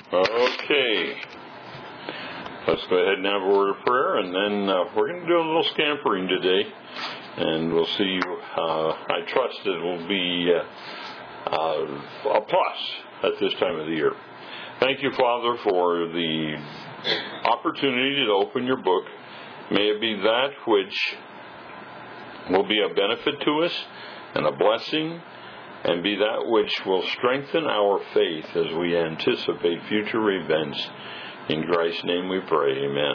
Okay. Let's go ahead and have a word of prayer, and then we're going to do a little scampering today, and we'll see. I trust it will be a plus at this time of the year. Thank you, Father, for the opportunity to open your book. May it be that which will be a benefit to us and a blessing, and be that which will strengthen our faith as we anticipate future events. In Christ's name we pray, amen.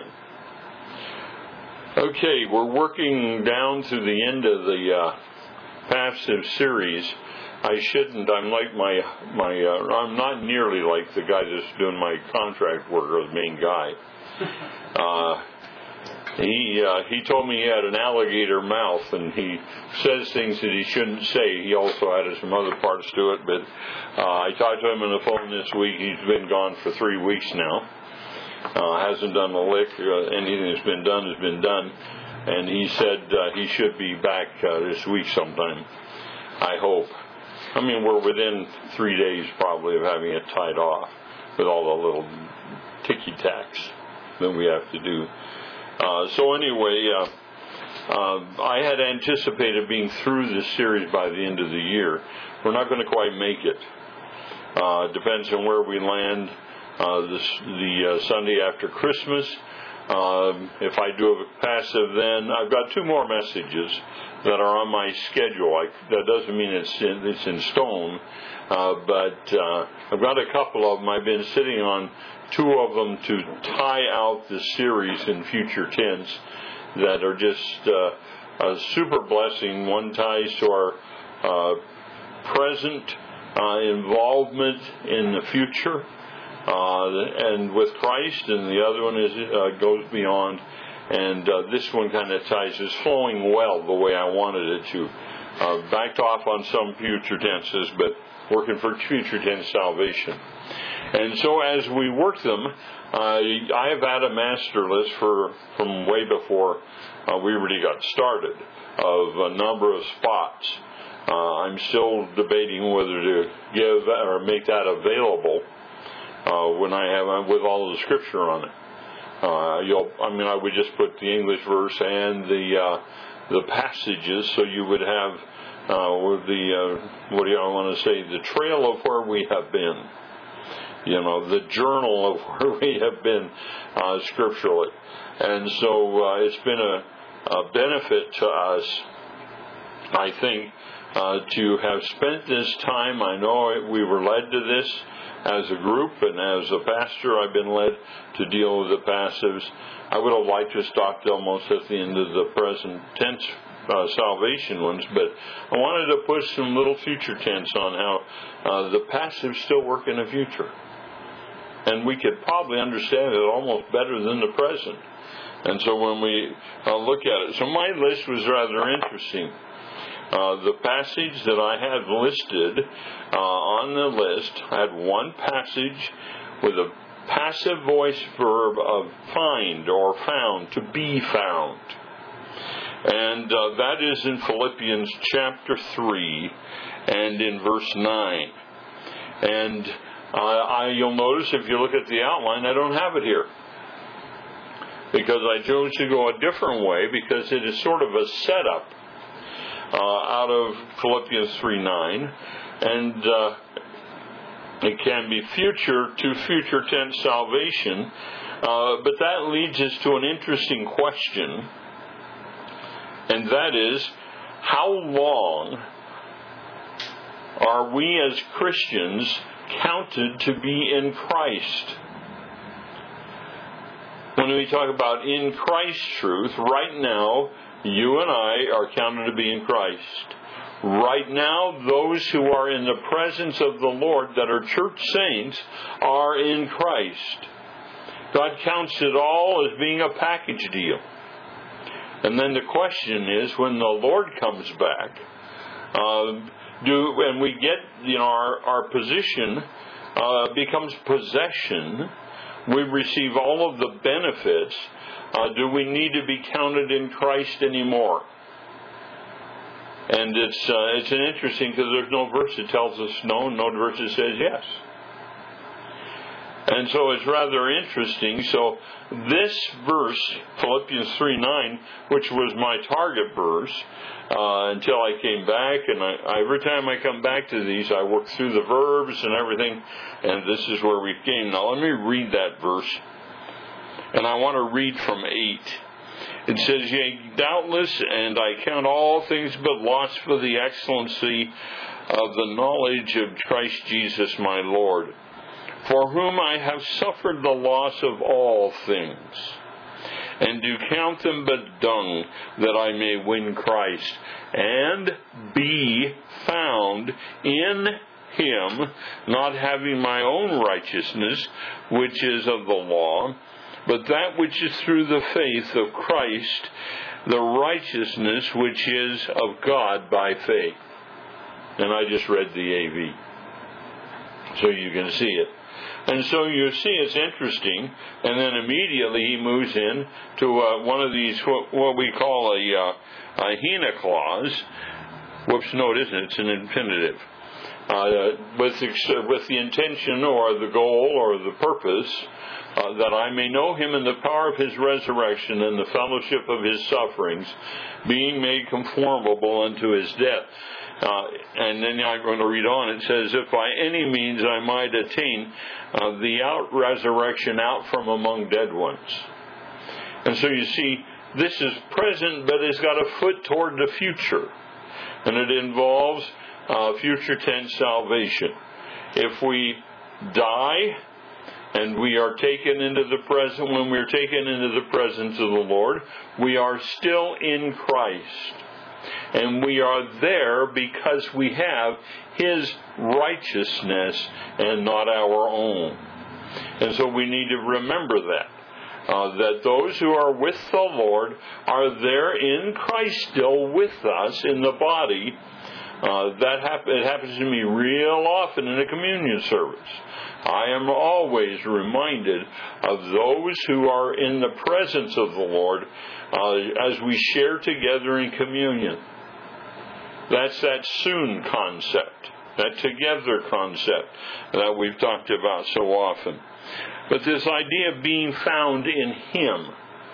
Okay, we're working down to the end of the passive series. I shouldn't. I'm like I'm not nearly like the guy that's doing my contract work, or the main guy. He told me he had an alligator mouth, and he says things that he shouldn't say. He also added some other parts to it, but I talked to him on the phone this week. He's been gone for 3 weeks now. Hasn't done a lick. Anything that's been done has been done. And he said he should be back this week sometime, I hope. I mean, we're within 3 days probably of having it tied off with all the little ticky-tacks that we have to do. So anyway, I had anticipated being through this series by the end of the year. We're not going to quite make it. Depends on where we land the Sunday after Christmas. If I do a passive then, I've got 2 more messages that are on my schedule. That doesn't mean it's in stone, but I've got a couple of them. I've been sitting on 2 of them to tie out the series in future tense that are just a super blessing. One ties to our present involvement in the future and with Christ, and the other one goes beyond. And this one kind of ties, is flowing well the way I wanted it to. Backed off on some future tenses, but working for future tense salvation. And so as we work them, I have had a master list from way before we really got started of a number of spots. I'm still debating whether to give or make that available when I have with all of the scripture on it. I would just put the English verse and the passages, so you would have the trail of where we have been. The journal of where we have been scripturally. And so it's been a benefit to us, I think, to have spent this time. I know we were led to this as a group, and as a pastor, I've been led to deal with the passives. I would have liked to stop almost at the end of the present tense salvation ones, but I wanted to put some little future tense on how the passives still work in the future. And we could probably understand it almost better than the present. And so when we look at it, so my list was rather interesting. The passage that I had listed on the list, I had one passage with a passive voice verb of find or found, to be found. And that is in Philippians chapter 3 and in verse 9. And you'll notice if you look at the outline, I don't have it here, because I chose to go a different way, because it is sort of a setup out of Philippians 3:9, and it can be future to future tense salvation, but that leads us to an interesting question, and that is, how long are we as Christians counted to be in Christ? When we talk about in Christ truth, right now, you and I are counted to be in Christ. Right now, those who are in the presence of the Lord, that are church saints, are in Christ. God counts it all as being a package deal. And then the question is, when the Lord comes back, and we get, our position becomes possession, we receive all of the benefits. Do we need to be counted in Christ anymore? And it's an interesting, because there's no verse that tells us no verse that says yes. And so it's rather interesting. So this verse, Philippians 3:9, which was my target verse until I came back, and every time I come back to these, I work through the verbs and everything, and this is where we came. Now let me read that verse, and I want to read from 8. It says, "Yea, doubtless, and I count all things but loss for the excellency of the knowledge of Christ Jesus my Lord, for whom I have suffered the loss of all things, and do count them but dung, that I may win Christ, and be found in Him, not having my own righteousness, which is of the law, but that which is through the faith of Christ, the righteousness which is of God by faith." And I just read the AV, so you can see it. And so you see it's interesting, and then immediately he moves in to one of these, what we call a hina clause. Whoops, no it isn't, it's an infinitive. With the intention or the goal or the purpose that I may know Him in the power of His resurrection and the fellowship of His sufferings, being made conformable unto His death. And then I'm going to read on. It says, "If by any means I might attain the resurrection out from among dead ones." And so you see, this is present, but it's got a foot toward the future. And it involves future tense salvation. If we die and we are taken into the present, when we are taken into the presence of the Lord, we are still in Christ. And we are there because we have His righteousness and not our own. And so we need to remember that. That those who are with the Lord are there in Christ still with us in the body. It happens to me real often in a communion service. I am always reminded of those who are in the presence of the Lord as we share together in communion. That's that soon concept, that together concept that we've talked about so often. But this idea of being found in Him.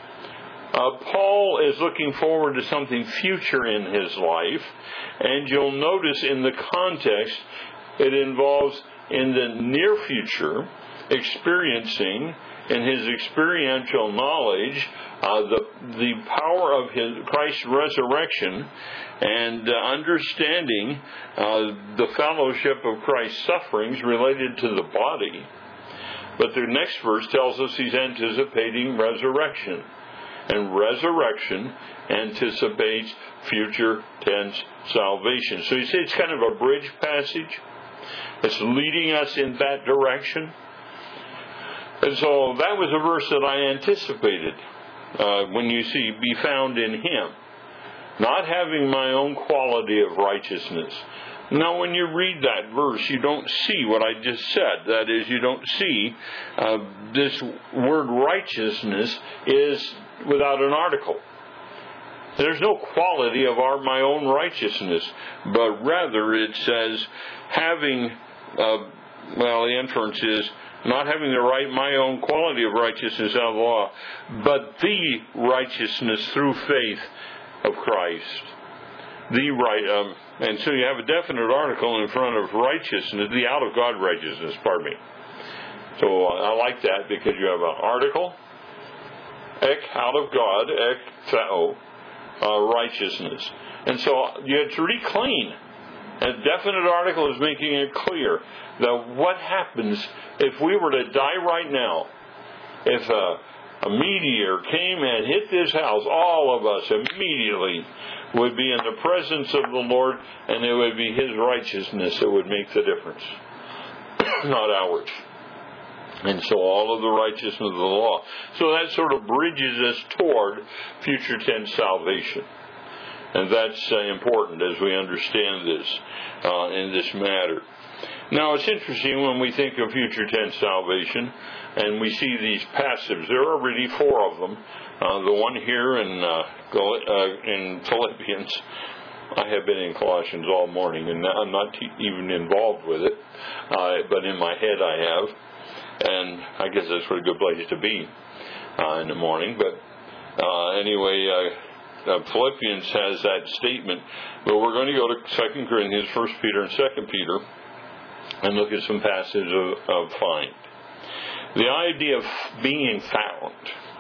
Paul is looking forward to something future in his life, and you'll notice in the context it involves in the near future experiencing in his experiential knowledge the power of Christ's resurrection and understanding the fellowship of Christ's sufferings related to the body. But the next verse tells us he's anticipating resurrection. And resurrection anticipates future tense salvation. So you see it's kind of a bridge passage. It's leading us in that direction. And so that was a verse that I anticipated when you see, be found in Him, not having my own quality of righteousness. Now, when you read that verse, you don't see what I just said. That is, you don't see this word righteousness is without an article. There's no quality of my own righteousness, but rather it says having, the inference is not having my own quality of righteousness out of the law, but the righteousness through faith of Christ. And so you have a definite article in front of righteousness, the out of God righteousness, pardon me. So I like that because you have an article, ek, out of God, ek, theo, righteousness. And so it's really clean. A definite article is making it clear that what happens if we were to die right now, if a meteor came and hit this house, all of us immediately would be in the presence of the Lord, and it would be His righteousness that would make the difference, not ours. And so all of the righteousness of the law. So that sort of bridges us toward future tense salvation. And that's important as we understand this in this matter. Now, it's interesting when we think of future tense salvation, and we see these passives. There are really 4 of them. The one here in Philippians. I have been in Colossians all morning, and I'm not even involved with it, but in my head I have. And I guess that's what a good place to be in the morning. But anyway, Philippians has that statement. But we're going to go to 2 Corinthians, 1 Peter, and 2 Peter, and look at some passages of find. The idea of being found.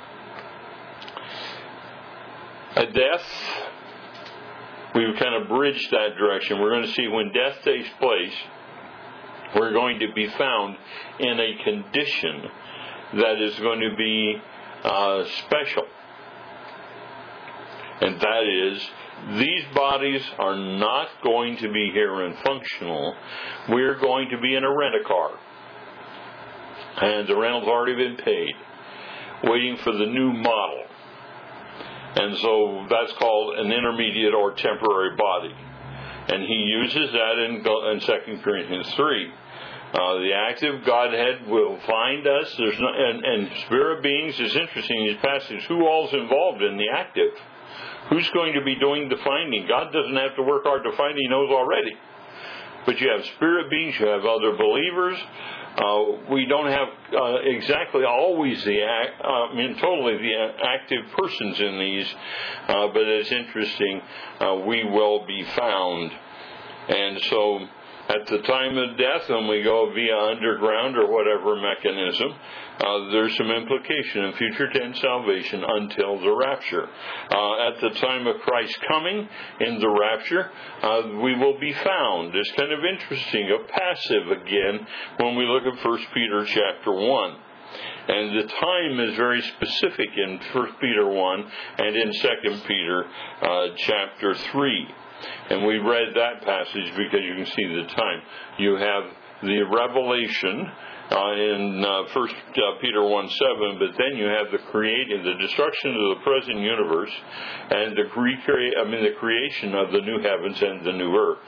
At death, we've kind of bridged that direction. We're going to see when death takes place, we're going to be found in a condition that is going to be special. And that is, these bodies are not going to be here and functional. We're going to be in a rent-a-car. And the rental's already been paid, waiting for the new model. And so that's called an intermediate or temporary body. And he uses that in 2 Corinthians 3. The active Godhead will find us. And spirit beings is interesting in these passages. Who all's involved in the active? Who's going to be doing the finding? God doesn't have to work hard to find. He knows already. But you have spirit beings. You have other believers. We don't have exactly always totally the active persons in these, but it's interesting. We will be found. And so at the time of death, when we go via underground or whatever mechanism, there's some implication in future tense salvation until the rapture. At the time of Christ's coming in the rapture, we will be found. It's kind of interesting, a passive again, when we look at 1 Peter chapter 1. And the time is very specific in 1 Peter 1 and in 2 Peter chapter 3. And we read that passage because you can see the time. You have the revelation in 1 Peter 1:7, but then you have the destruction of the present universe and the creation of the new heavens and the new earth.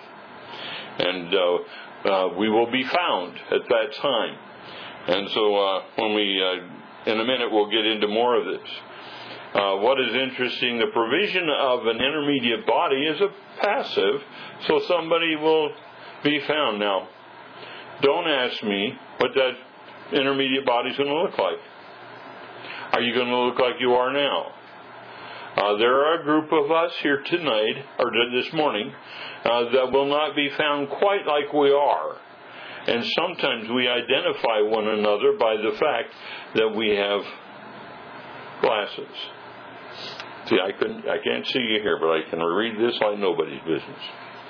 And we will be found at that time. And so when we, in a minute, we'll get into more of this. What is interesting, the provision of an intermediate body is a passive, so somebody will be found. Now, don't ask me what that intermediate body is going to look like. Are you going to look like you are now? There are a group of us here tonight, or this morning, that will not be found quite like we are. And sometimes we identify one another by the fact that we have glasses. See, I can't see you here, but I can read this like nobody's business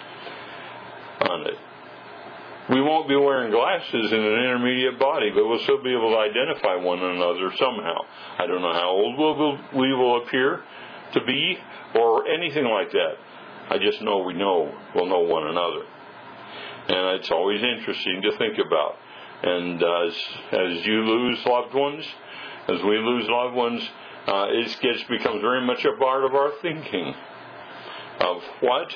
on it. We won't be wearing glasses in an intermediate body, but we'll still be able to identify one another somehow. I don't know how old we will appear to be or anything like that. I just know we'll know one another. And it's always interesting to think about. And as you lose loved ones, as we lose loved ones, it becomes very much a part of our thinking of what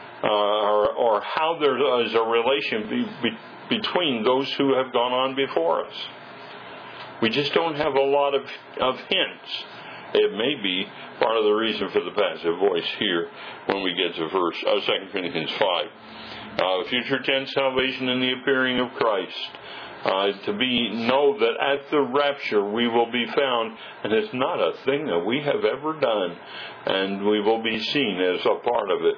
or how there is a relation between those who have gone on before us. We just don't have a lot of hints. It may be part of the reason for the passive voice here when we get to 2 Corinthians 5. Future tense salvation in the appearing of Christ. Know that at the rapture we will be found, and it's not a thing that we have ever done, and we will be seen as a part of it.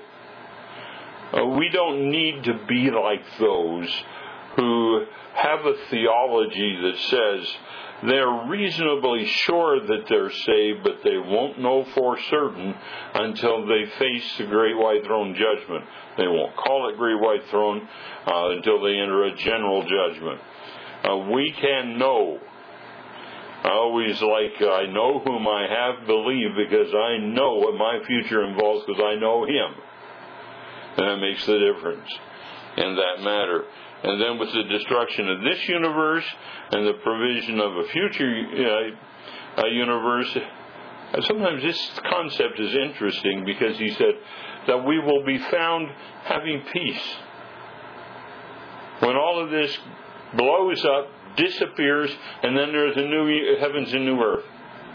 We don't need to be like those who have a theology that says they're reasonably sure that they're saved, but they won't know for certain until they face the great white throne judgment. They won't call it great white throne until they enter a general judgment. We can know. I always I know whom I have believed because I know what my future involves because I know Him. And that makes the difference in that matter. And then with the destruction of this universe and the provision of a future universe, sometimes this concept is interesting because he said that we will be found having peace. When all of this blows up, disappears, and then there's a new heavens and new earth.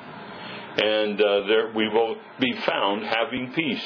And there we will be found having peace.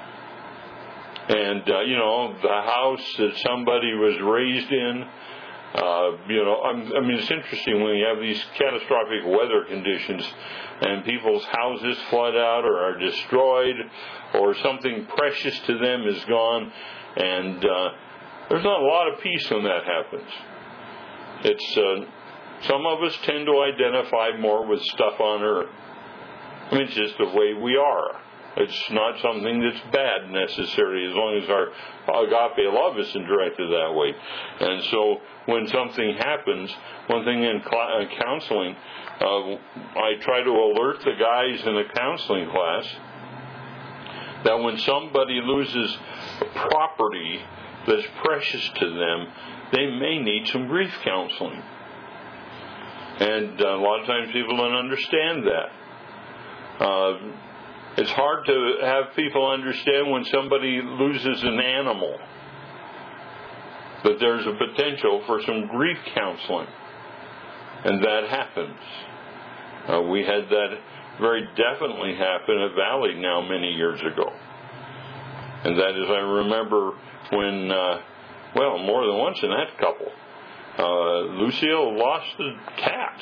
And, the house that somebody was raised in, I mean, it's interesting when you have these catastrophic weather conditions and people's houses flood out or are destroyed or something precious to them is gone, and there's not a lot of peace when that happens. It's some of us tend to identify more with stuff on earth. I mean, it's just the way we are. It's not something that's bad necessarily, as long as our agape love isn't directed that way. And so when something happens, one thing in counseling, I try to alert the guys in the counseling class that when somebody loses property that's precious to them, they may need some grief counseling. And a lot of times people don't understand that. It's hard to have people understand when somebody loses an animal, but there's a potential for some grief counseling, and that happens. We had that very definitely happen at Valley now many years ago. And that is, I remember when, more than once in that couple, Lucille lost a cat.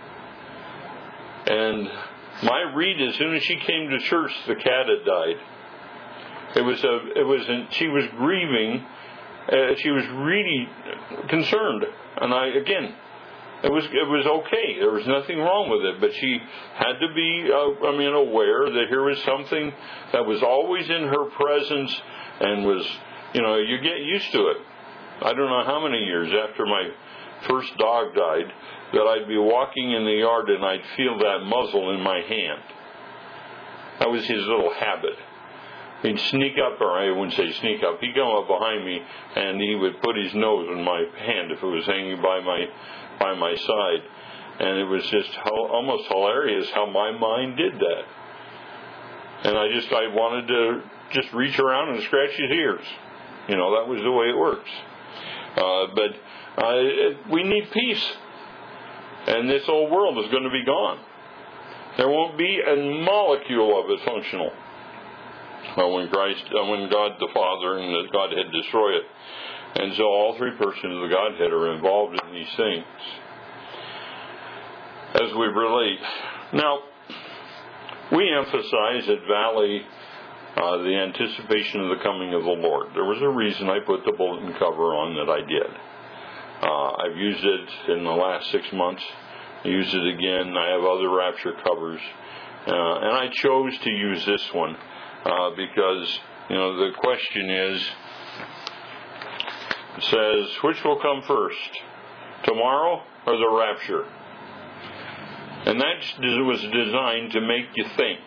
And my read, as soon as she came to church, the cat had died. She was grieving. She was really concerned. And it was okay. There was nothing wrong with it. But she had to be, aware that here was something that was always in her presence and was, you get used to it. I don't know how many years after my first dog died that I'd be walking in the yard and I'd feel that muzzle in my hand. That was his little habit. He'd sneak up, or I wouldn't say sneak up, he'd come up behind me and he would put his nose in my hand if it was hanging by my side. And it was just almost hilarious how my mind did that. And I wanted to just reach around and scratch his ears. That was the way it works. But we need peace. And this old world is going to be gone. There won't be a molecule of it functional when God the Father and the Godhead destroy it. And so all three persons of the Godhead are involved in these things as we relate. Now, we emphasize at Valley the anticipation of the coming of the Lord. There was a reason I put the bulletin cover on that I did. I've used it in the last 6 months. I used it again. I have other rapture covers. And I chose to use this one because, the question is, it says, which will come first, tomorrow or the rapture? And that was designed to make you think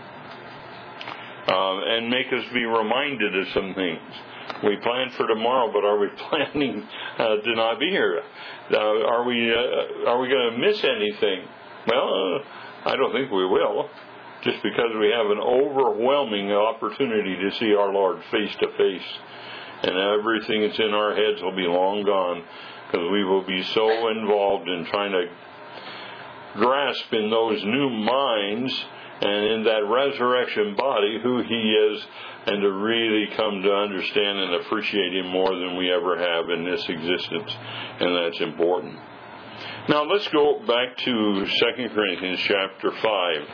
and make us be reminded of some things. We plan for tomorrow, but are we planning to not be here? Are we going to miss anything? Well, I don't think we will, just because we have an overwhelming opportunity to see our Lord face to face, and everything that's in our heads will be long gone, because we will be so involved in trying to grasp in those new minds and in that resurrection body who He is, and to really come to understand and appreciate Him more than we ever have in this existence. And that's important. Now let's go back to 2 Corinthians chapter 5.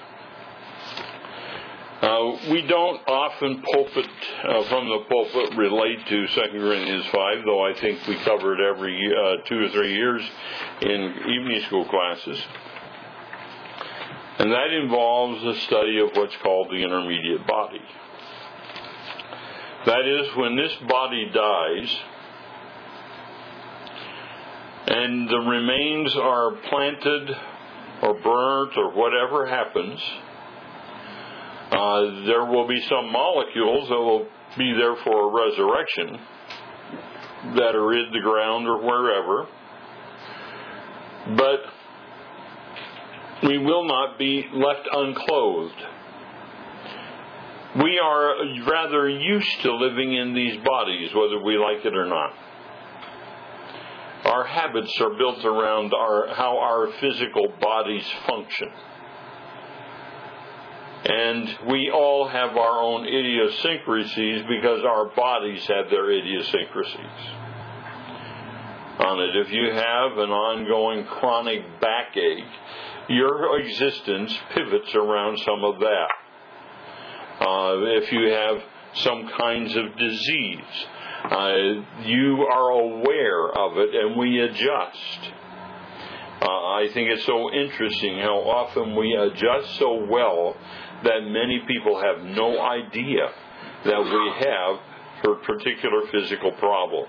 We don't often from the pulpit relate to 2 Corinthians 5, though I think we cover it every 2 or 3 years in evening school classes. And that involves the study of what's called the intermediate body. That is, when this body dies and the remains are planted or burnt or whatever happens, there will be some molecules that will be there for a resurrection that are in the ground or wherever. But we will not be left unclothed. We are rather used to living in these bodies, whether we like it or not. Our habits are built around how our physical bodies function. And we all have our own idiosyncrasies because our bodies have their idiosyncrasies. on it. If you have an ongoing chronic backache, your existence pivots around some of that. If you have some kinds of disease, you are aware of it, and we adjust. I think it's so interesting how often we adjust so well that many people have no idea that we have for particular physical problems.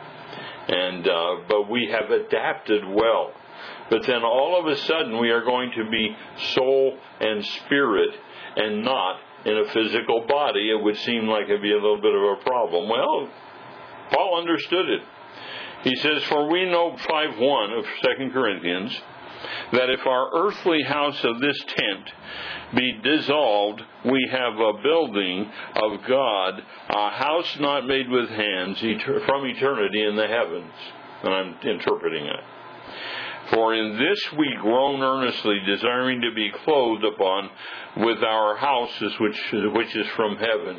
But we have adapted well. But then all of a sudden we are going to be soul and spirit and not in a physical body. It would seem like it'd be a little bit of a problem. Well, Paul understood it. He says, "For we know 5:1 of 2 Corinthians, that if our earthly house of this tent be dissolved, we have a building of God, a house not made with hands, from eternity in the heavens." And I'm interpreting it. "For in this we groan earnestly, desiring to be clothed upon with our houses which is from heaven."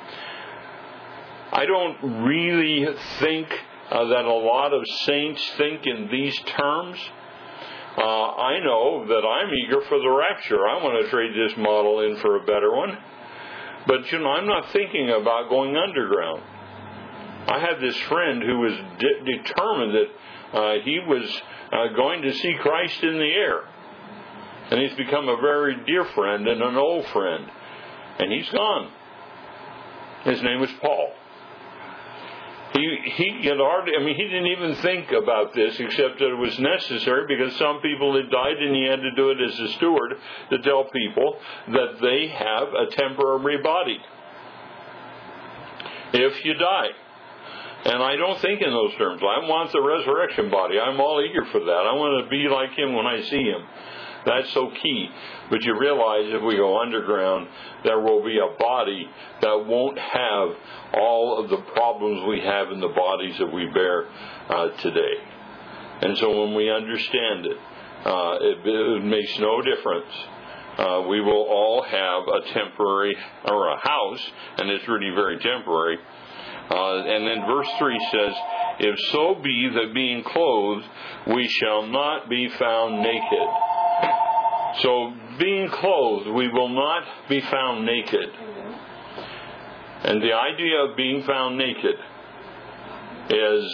I don't really think that a lot of saints think in these terms. I know that I'm eager for the rapture. I want to trade this model in for a better one. But, I'm not thinking about going underground. I had this friend who was determined that he was going to see Christ in the air. And he's become a very dear friend and an old friend. And he's gone. His name was Paul. He didn't even think about this except that it was necessary because some people had died and he had to do it as a steward to tell people that they have a temporary body if you die. And I don't think in those terms. I want the resurrection body. I'm all eager for that. I want to be like him when I see him. That's so key. But you realize if we go underground, there will be a body that won't have all of the problems we have in the bodies that we bear today. And so when we understand it, it makes no difference. We will all have a temporary, or a house, and it's really very temporary. And then verse 3 says, "If so be that being clothed, we shall not be found naked." So, being clothed, we will not be found naked. And the idea of being found naked is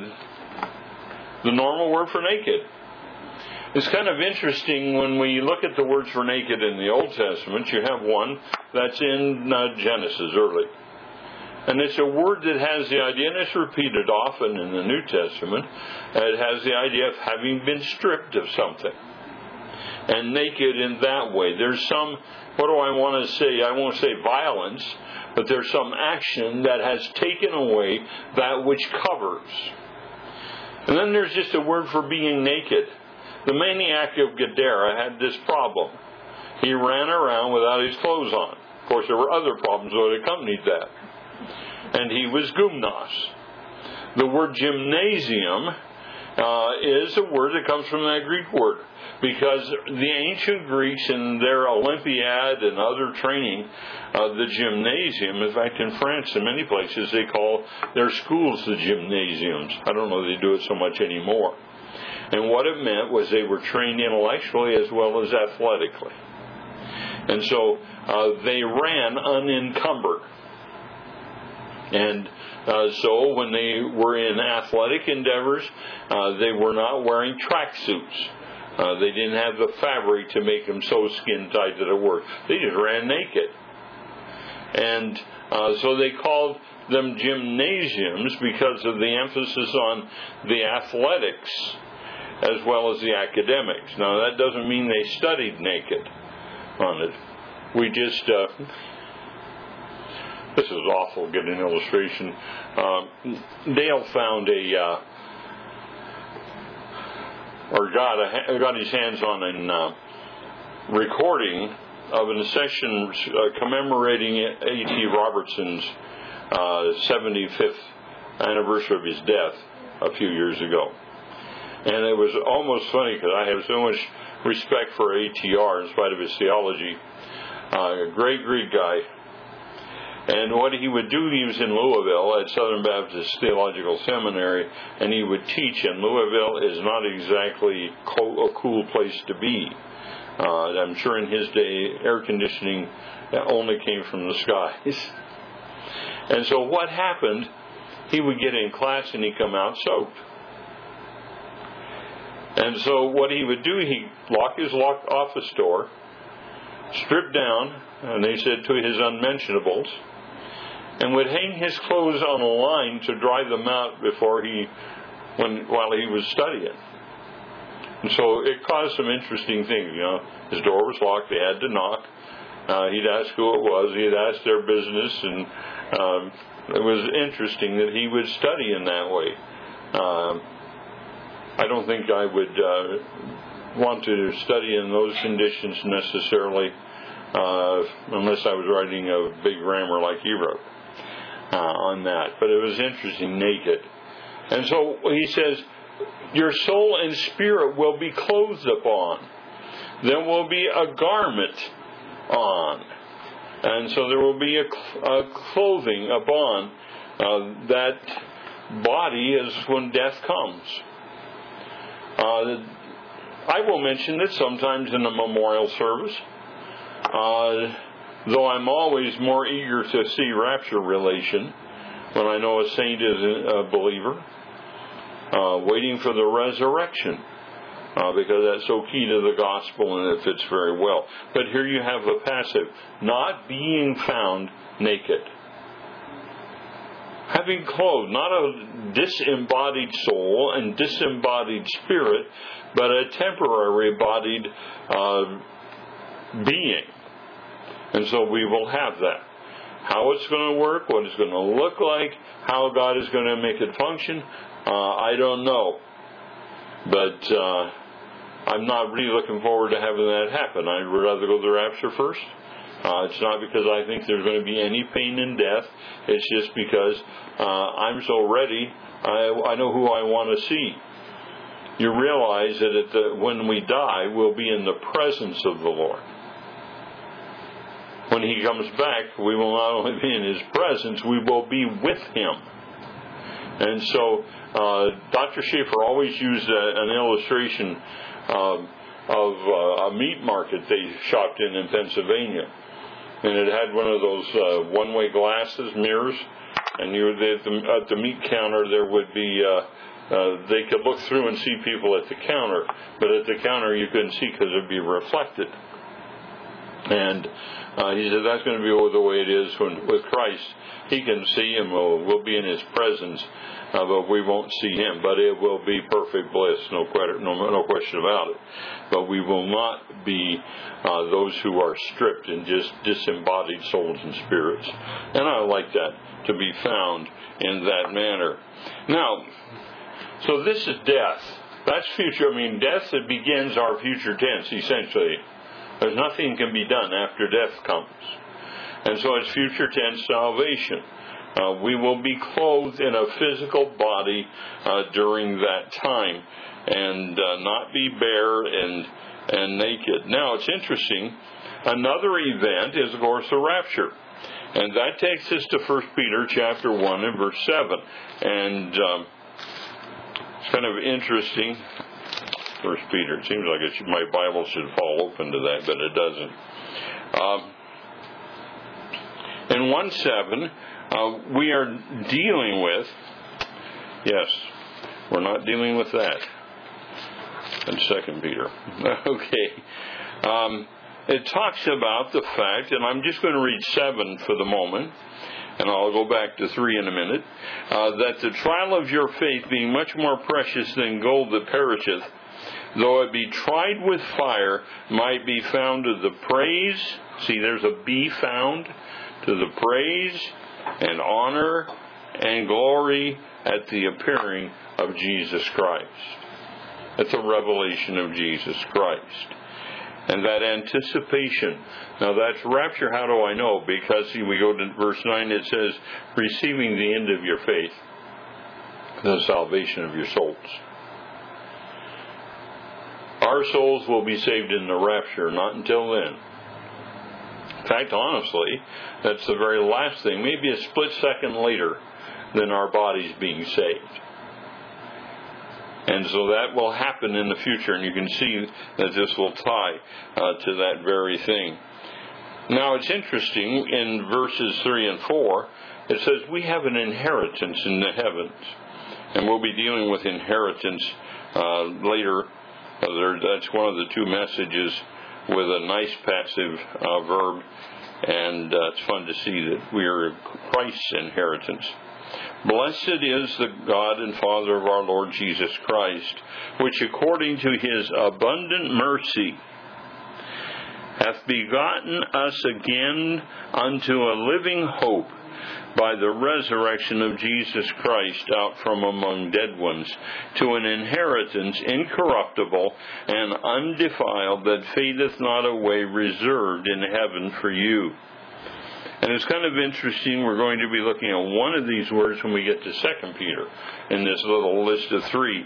the normal word for naked. It's kind of interesting when we look at the words for naked in the Old Testament. You have one that's in Genesis early. And it's a word that has the idea, and it's repeated often in the New Testament, it has the idea of having been stripped of something. And naked in that way. There's some, what do I want to say? I won't say violence, but there's some action that has taken away that which covers. And then there's just a word for being naked. The maniac of Gadara had this problem. He ran around without his clothes on. Of course, there were other problems that accompanied that. And he was gymnos. The word gymnasium is a word that comes from that Greek word. Because the ancient Greeks in their Olympiad and other training, the gymnasium, in fact in France in many places they call their schools the gymnasiums. I don't know if they do it so much anymore. And what it meant was they were trained intellectually as well as athletically. And so they ran unencumbered. And so when they were in athletic endeavors, they were not wearing tracksuits. They didn't have the fabric to make them so skin tight that it worked. They just ran naked. And so they called them gymnasiums because of the emphasis on the athletics as well as the academics. Now that doesn't mean they studied naked on it. We just... this is awful, get an illustration. Dale found got his hands on a recording of a session commemorating A.T. Robertson's 75th anniversary of his death a few years ago. And it was almost funny because I have so much respect for A.T.R. in spite of his theology. A great Greek guy. And what he would do, he was in Louisville at Southern Baptist Theological Seminary, and he would teach, and Louisville is not exactly a cool place to be. I'm sure in his day, air conditioning only came from the skies. And so what happened, he would get in class and he'd come out soaked. And so what he would do, he'd lock his office door, strip down, and they said to his unmentionables, and would hang his clothes on a line to dry them out while he was studying. And so it caused some interesting things. His door was locked. They had to knock. He'd ask who it was. He'd ask their business, and it was interesting that he would study in that way. I don't think I would want to study in those conditions necessarily, unless I was writing a big grammar like he wrote on that. But it was interesting, naked. And so he says, your soul and spirit will be clothed upon. There will be a garment on. And so there will be a clothing upon that body as when death comes. I will mention that sometimes in a memorial service, though I'm always more eager to see rapture relation when I know a saint is a believer, waiting for the resurrection, because that's so key to the gospel and it fits very well. But here you have a passive, not being found naked. Having clothed, not a disembodied soul and disembodied spirit, but a temporary bodied being. And so we will have that. How it's going to work, what it's going to look like, how God is going to make it function, I don't know. But I'm not really looking forward to having that happen. I'd rather go to the rapture first. It's not because I think there's going to be any pain in death. It's just because I'm so ready. I know who I want to see. You realize that when we die, we'll be in the presence of the Lord. When He comes back, we will not only be in His presence, we will be with Him. And so Dr. Schaefer always used an illustration of a meat market they shopped in Pennsylvania. And it had one of those one-way glasses, mirrors, and at the meat counter there would be, they could look through and see people at the counter, but at the counter you couldn't see because it would be reflected. And he said that's going to be the way it is with Christ. He can see Him, we'll be in His presence, but we won't see Him. But it will be perfect bliss, no question about it. But we will not be those who are stripped and just disembodied souls and spirits. And I like that, to be found in that manner. Now, so this is death. That's future. Death, it begins our future tense, essentially. There's nothing can be done after death comes. And so it's future tense salvation. We will be clothed in a physical body during that time and not be bare and naked. Now, it's interesting. Another event is, of course, the rapture. And that takes us to 1 Peter chapter 1 and verse 7. And it's kind of interesting. 1 Peter. It seems like my Bible should fall open to that, but it doesn't. In 1:7, we are dealing with, yes, we're not dealing with that. In 2 Peter. Okay. It talks about the fact, and I'm just going to read 7 for the moment, and I'll go back to 3 in a minute, that the trial of your faith being much more precious than gold that perisheth, though it be tried with fire, might be found to the praise. See, there's a be found. To the praise and honor and glory at the appearing of Jesus Christ. At the revelation of Jesus Christ. And that anticipation. Now that's rapture. How do I know? Because we go to verse 9, it says, receiving the end of your faith, the salvation of your souls. Our souls will be saved in the rapture, not until then. In fact, honestly, that's the very last thing, maybe a split second later than our bodies being saved. And so that will happen in the future, and you can see that this will tie to that very thing. Now, it's interesting, in verses 3 and 4, it says we have an inheritance in the heavens. And we'll be dealing with inheritance later. That's one of the two messages with a nice passive verb, and it's fun to see that we are Christ's inheritance. Blessed is the God and Father of our Lord Jesus Christ, which according to his abundant mercy hath begotten us again unto a living hope by the resurrection of Jesus Christ out from among dead ones, to an inheritance incorruptible and undefiled, that fadeth not away, reserved in heaven for you. And it's kind of interesting, we're going to be looking at one of these words when we get to 2 Peter in this little list of three.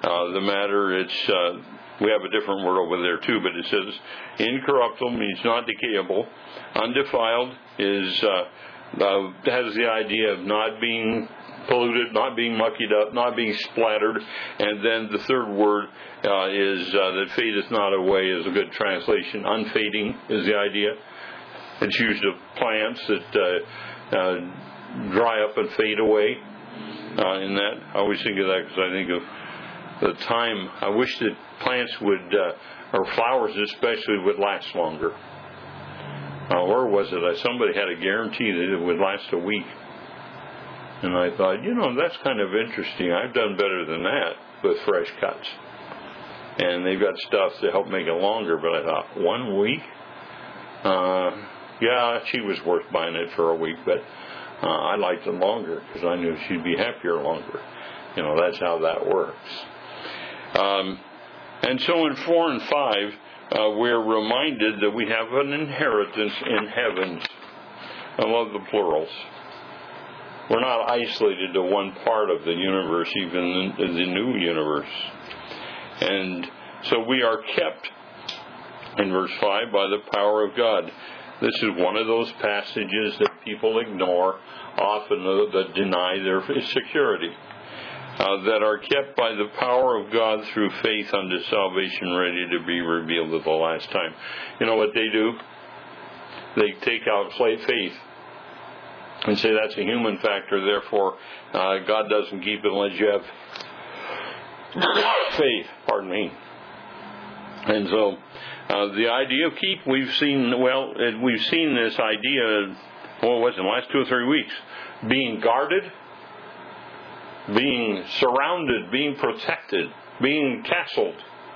We have a different word over there too, but it says incorruptible means not decayable. Undefiled has the idea of not being polluted, not being muckied up, not being splattered. And then the third word is that fadeth not away is a good translation. Unfading is the idea. It's used of plants that dry up and fade away. In that, I always think of that because I think of the time. I wish that plants would, or flowers especially, would last longer. Or was it somebody had a guarantee that it would last a week? And I thought, that's kind of interesting. I've done better than that with fresh cuts. And they've got stuff to help make it longer, but I thought, 1 week? Yeah, she was worth buying it for a week, but I liked it longer because I knew she'd be happier longer. That's how that works. And so in 4 and 5, we're reminded that we have an inheritance in heavens. I love the plurals. We're not isolated to one part of the universe, even in the new universe. And so we are kept, in verse 5, by the power of God. This is one of those passages that people ignore, often that deny their security. That are kept by the power of God through faith unto salvation, ready to be revealed at the last time. You know what they do? They take out faith and say that's a human factor, therefore God doesn't keep it unless you have faith. Pardon me. And so the idea of keep, we've seen this idea, what was it, the last 2 or 3 weeks, being guarded, being surrounded, being protected, being castled,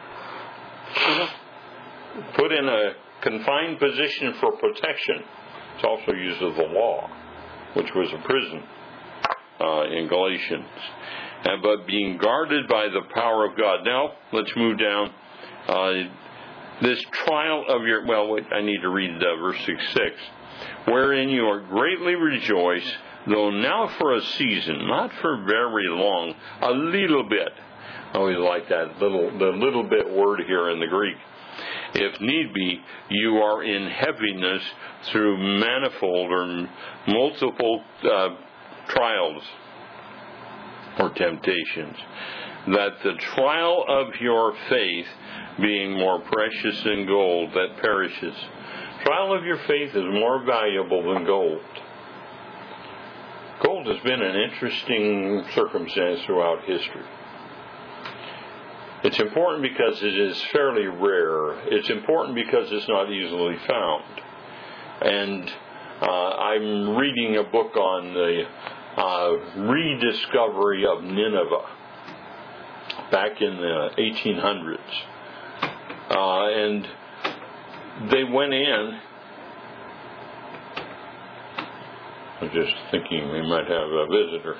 put in a confined position for protection. It's also used of the law, which was a prison in Galatians. But being guarded by the power of God. Now, let's move down. This trial of I need to read verse 6. Wherein you are greatly rejoiced, though now for a season, not for very long, a little bit. I always like that the little bit word here in the Greek. If need be, you are in heaviness through manifold or multiple trials or temptations, that the trial of your faith, being more precious than gold that perishes. Trial of your faith is more valuable than gold. Gold has been an interesting circumstance throughout history. It's important because it is fairly rare. It's important because it's not easily found. And I'm reading a book on the rediscovery of Nineveh back in the 1800s. And they went in. I'm just thinking we might have a visitor.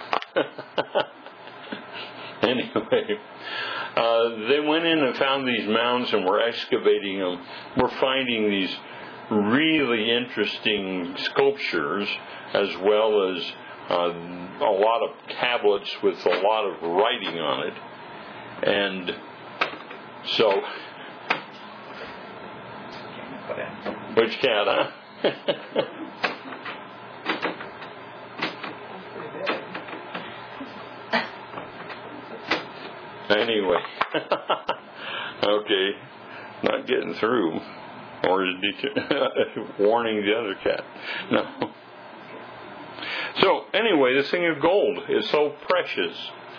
Anyway, they went in and found these mounds and were excavating them. We're finding these really interesting sculptures, as well as a lot of tablets with a lot of writing on it. And so, which cat, huh? Anyway. Okay. Not getting through. Or is warning the other cat. No. So, anyway, this thing of gold is so precious.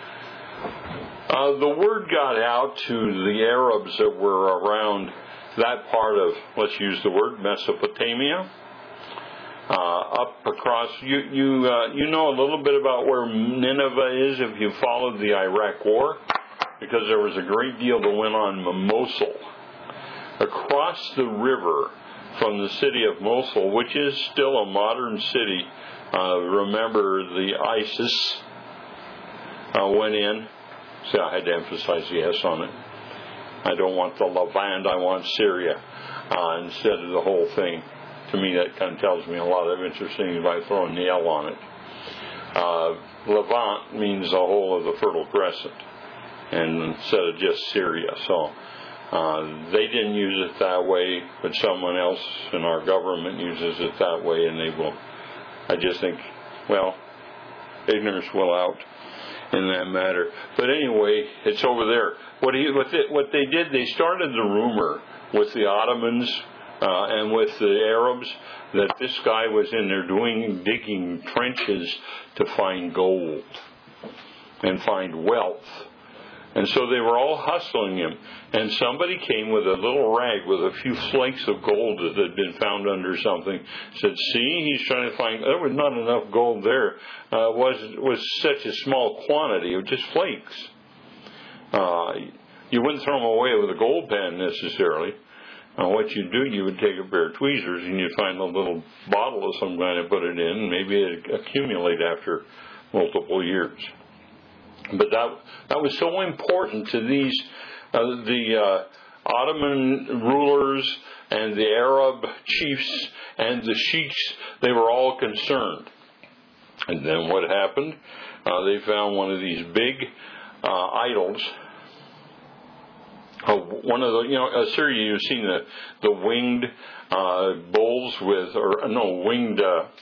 The word got out to the Arabs that were around that part of, let's use the word, Mesopotamia. Up across, you know a little bit about where Nineveh is if you followed the Iraq War, because there was a great deal that went on in Mosul. Across the river from the city of Mosul, which is still a modern city, remember the ISIS went in. See, I had to emphasize the S on it. I don't want the Levant, I want Syria instead of the whole thing. To me, that kind of tells me a lot of interesting things by throwing the L on it. Levant means the whole of the Fertile Crescent, and instead of just Syria. So they didn't use it that way, but someone else in our government uses it that way, and they will. I just think, well, ignorance will out in that matter. But anyway, it's over there. What they did, they started the rumor with the Ottomans and with the Arabs that this guy was in there digging trenches to find gold and find wealth. And so they were all hustling him. And somebody came with a little rag with a few flakes of gold that had been found under something. Said, see, he's trying to find... There was not enough gold there. Was such a small quantity. It was just flakes. You wouldn't throw them away with a gold pan necessarily. What you'd do, you would take a pair of tweezers and you'd find a little bottle of some kind and put it in. And maybe it'd accumulate after multiple years. But that was so important to these, the Ottoman rulers and the Arab chiefs and the sheiks. They were all concerned. And then what happened? They found one of these big idols. One of the, Assyria, you've seen the winged bulls winged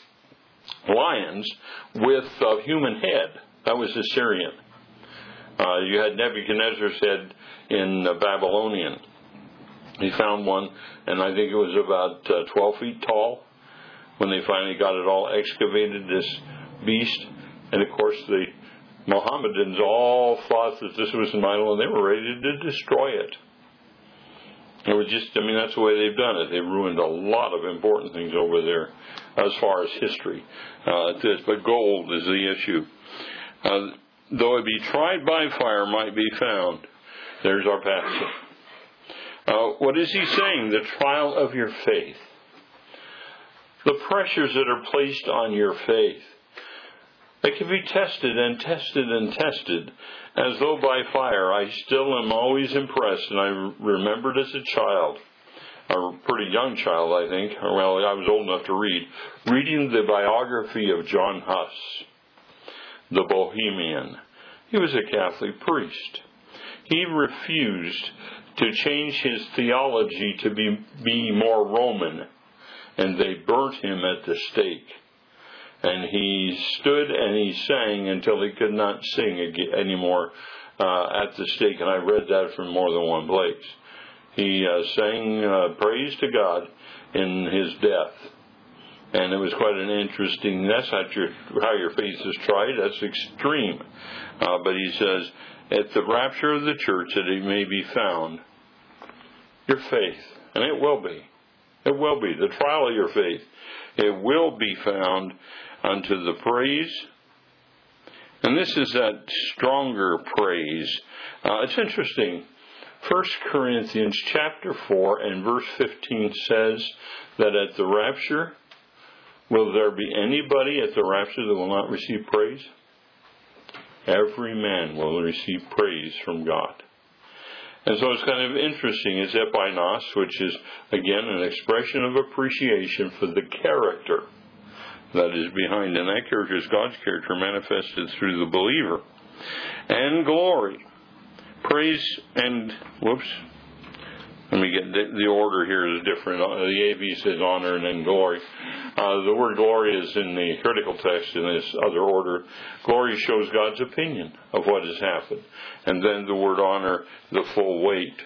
lions with a human head. That was Assyrian. You had Nebuchadnezzar's head in Babylonian. He found one, and I think it was about 12 feet tall when they finally got it all excavated, this beast. And of course, the Mohammedans all thought that this was an idol, and they were ready to destroy it. It was just, that's the way they've done it. They've ruined a lot of important things over there as far as history. But gold is the issue. Though it be tried by fire, might be found. There's our pastor. What is he saying? The trial of your faith. The pressures that are placed on your faith. They can be tested and tested and tested as though by fire. I still am always impressed, and I remembered as a child, a pretty young child, I think. Well, I was old enough to reading the biography of John Huss, the Bohemian. He was a Catholic priest. He refused to change his theology to be more Roman, and they burnt him at the stake. And he stood and he sang until he could not sing anymore at the stake. And I read that from more than one place. He sang praise to God in his death. And it was quite an interesting, that's not how your faith is tried, that's extreme. But he says, at the rapture of the church that it may be found, your faith, and it will be, the trial of your faith, it will be found unto the praise. And this is that stronger praise. It's interesting. 1 Corinthians chapter 4 and verse 15 says that at the rapture, will there be anybody at the rapture that will not receive praise? Every man will receive praise from God. And so it's kind of interesting. It's epainos, which is, again, an expression of appreciation for the character that is behind. And that character is God's character manifested through the believer. And glory. Praise and, Let me get the order here is different. The AV says honor and then glory. The word glory is in the critical text in this other order. Glory shows God's opinion of what has happened. And then the word honor, the full weight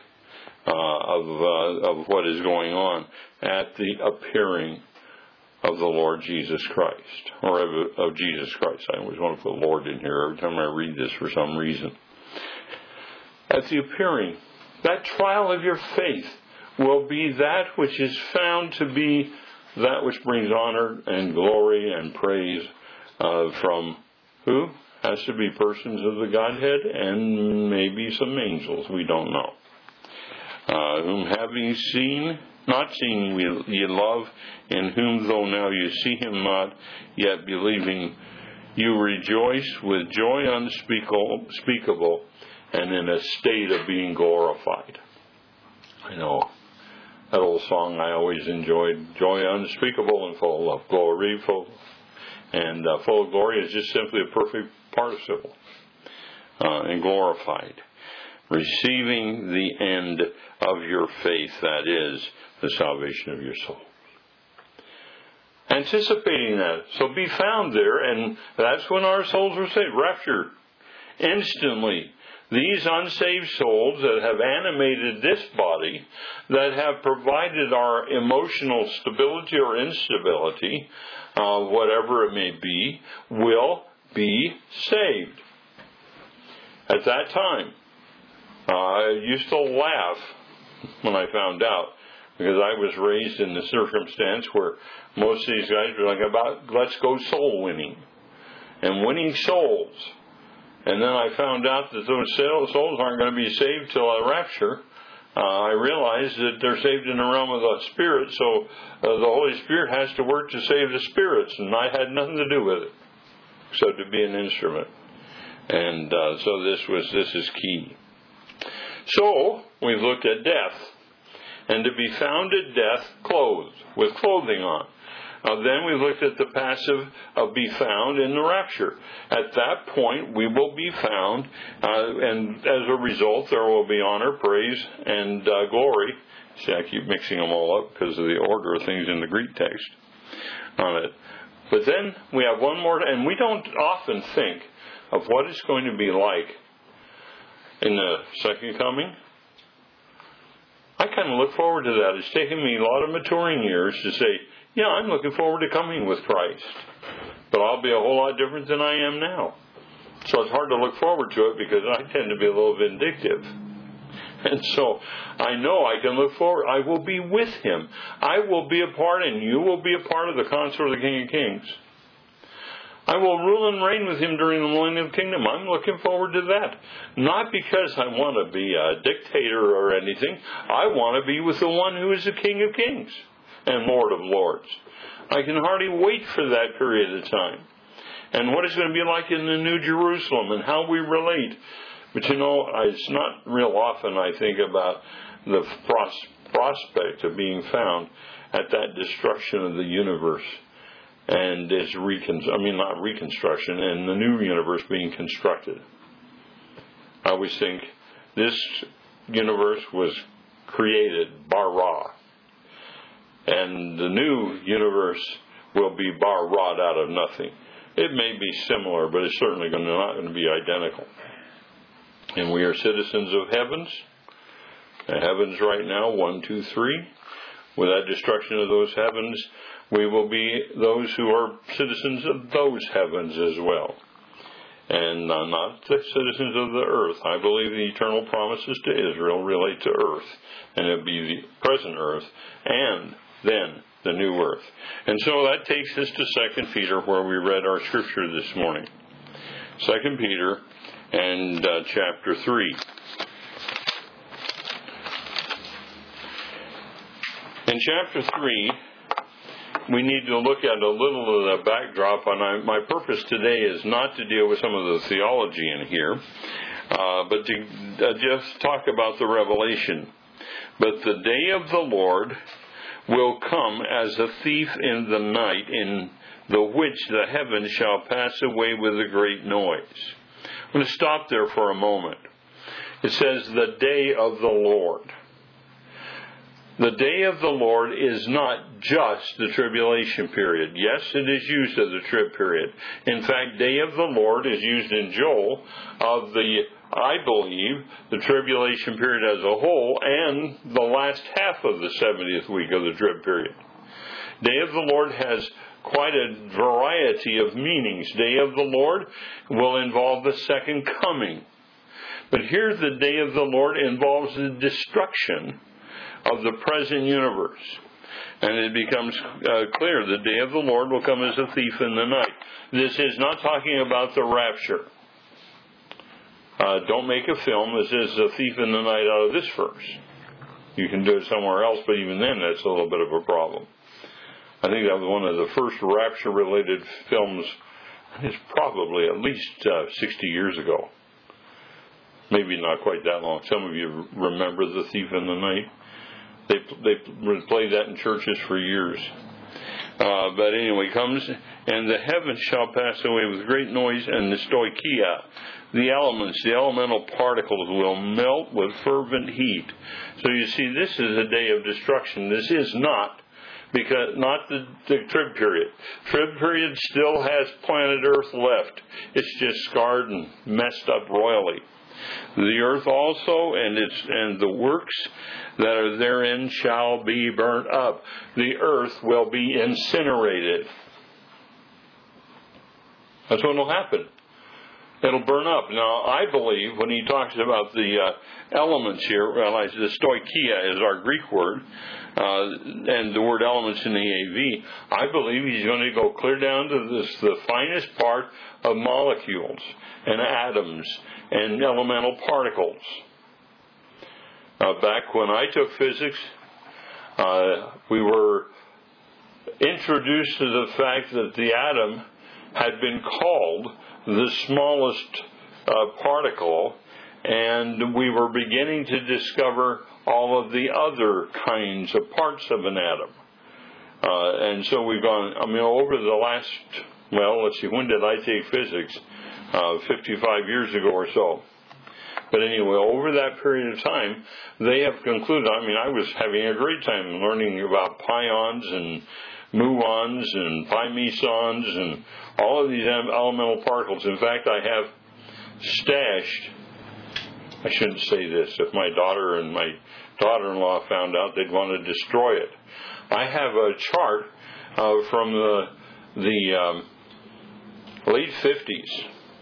of what is going on at the appearing of the Lord Jesus Christ, or of Jesus Christ. I always want to put Lord in here every time I read this for some reason. At the appearing, that trial of your faith will be that which is found to be that which brings honor and glory and praise from who? Has to be persons of the Godhead and maybe some angels. We don't know. Whom having seen, not seen ye love, in whom though now you see him not, yet believing you rejoice with joy unspeakable, and in a state of being glorified. I know that old song I always enjoyed, joy unspeakable and full of glory, full of glory is just simply a perfect participle, and glorified. Receiving the end of your faith, that is, the salvation of your soul. Anticipating that. So be found there, and that's when our souls were saved. Raptured. Instantly. These unsaved souls that have animated this body, that have provided our emotional stability or instability, whatever it may be, will be saved. At that time, I used to laugh when I found out, because I was raised in the circumstance where most of these guys were like, let's go soul winning and winning souls. And then I found out that those souls aren't going to be saved till a rapture. I realized that they're saved in the realm of the Spirit, so the Holy Spirit has to work to save the spirits, and I had nothing to do with it, except to be an instrument. And so this is key. So, we've looked at death, and to be found at death clothed, with clothing on. Then we looked at the passive of be found in the rapture. At that point, we will be found, and as a result, there will be honor, praise, and glory. See, I keep mixing them all up because of the order of things in the Greek text on it. But then we have one more, and we don't often think of what it's going to be like in the second coming. I kind of look forward to that. It's taken me a lot of maturing years to say, yeah, I'm looking forward to coming with Christ. But I'll be a whole lot different than I am now. So it's hard to look forward to it because I tend to be a little vindictive. And so I know I can look forward. I will be with Him. I will be a part, and you will be a part of the consort of the King of Kings. I will rule and reign with Him during the millennium kingdom. I'm looking forward to that. Not because I want to be a dictator or anything. I want to be with the one who is the King of Kings and Lord of Lords. I can hardly wait for that period of time. And what it's going to be like in the New Jerusalem and how we relate. But it's not real often I think about the prospect of being found at that destruction of the universe. And its not reconstruction, and the new universe being constructed. I always think this universe was created bara, and the new universe will be bara out of nothing. It may be similar, but it's certainly not going to be identical. And we are citizens of heavens. The heavens right now, 1, 2, 3. With that destruction of those heavens, we will be those who are citizens of those heavens as well. And not the citizens of the earth. I believe the eternal promises to Israel relate to earth. And it will be the present earth and then the new earth. And so that takes us to 2 Peter, where we read our scripture this morning. 2 Peter and chapter 3. In chapter 3, we need to look at a little of the backdrop. And my purpose today is not to deal with some of the theology in here, but to just talk about the revelation. But the day of the Lord will come as a thief in the night, in the which the heavens shall pass away with a great noise. I'm going to stop there for a moment. It says the day of the Lord. The day of the Lord is not just the tribulation period. Yes, it is used as the trib period. In fact, day of the Lord is used in Joel of I believe, the tribulation period as a whole and the last half of the 70th week of the trib period. Day of the Lord has quite a variety of meanings. Day of the Lord will involve the second coming. But here the day of the Lord involves the destruction of the present universe. And it becomes clear the day of the Lord will come as a thief in the night. This is not talking about the rapture. Don't make a film that says a thief in the night out of this verse. You can do it somewhere else, but even then that's a little bit of a problem. I think that was one of the first rapture-related films. It's probably at least 60 years ago. Maybe not quite that long. Some of you remember The Thief in the Night. They played that in churches for years. But anyway, comes, and the heavens shall pass away with great noise, and the stoicheia, the elements, the elemental particles will melt with fervent heat. So you see, this is a day of destruction. This is not the trib period. Trib period still has planet Earth left. It's just scarred and messed up royally. The earth also and the works that are therein shall be burnt up. The earth will be incinerated. That's what will happen. It'll burn up. Now, I believe when he talks about the elements here, realize the stoicheia is our Greek word, and the word elements in the AV, I believe he's going to go clear down to the finest part of molecules and atoms and elemental particles. Back when I took physics, we were introduced to the fact that the atom had been called the smallest particle, and we were beginning to discover all of the other kinds of parts of an atom. And so we've gone, over the last, when did I take physics? 55 years ago or so. But anyway, over that period of time, they have concluded, I was having a great time learning about pions and muons and pi mesons and all of these elemental particles. In fact, I have stashed, I shouldn't say this, if my daughter and my daughter-in-law found out, they'd want to destroy it. I have a chart from the late 50s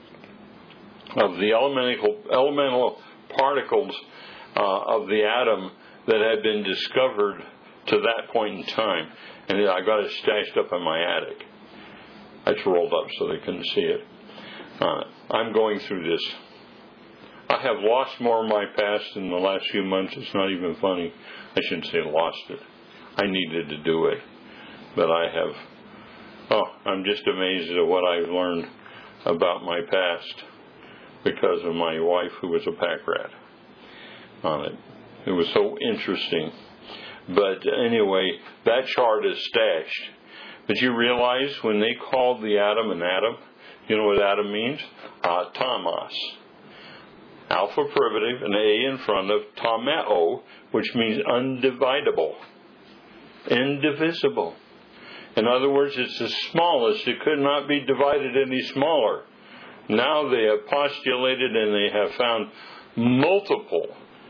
of the elemental particles of the atom that had been discovered to that point in time. And I got it stashed up in my attic. It's rolled up so they couldn't see it. I'm going through this. I have lost more of my past in the last few months. It's not even funny. I shouldn't say lost it. I needed to do it. But I have, I'm just amazed at what I've learned about my past because of my wife, who was a pack rat on it. It was so interesting. But anyway, that chart is stashed. But you realize when they called the atom an atom, you know what atom means? Atomos. Alpha privative, an A in front of tomeo, which means undividable, indivisible. In other words, it's the smallest. It could not be divided any smaller. Now they have postulated and they have found multiple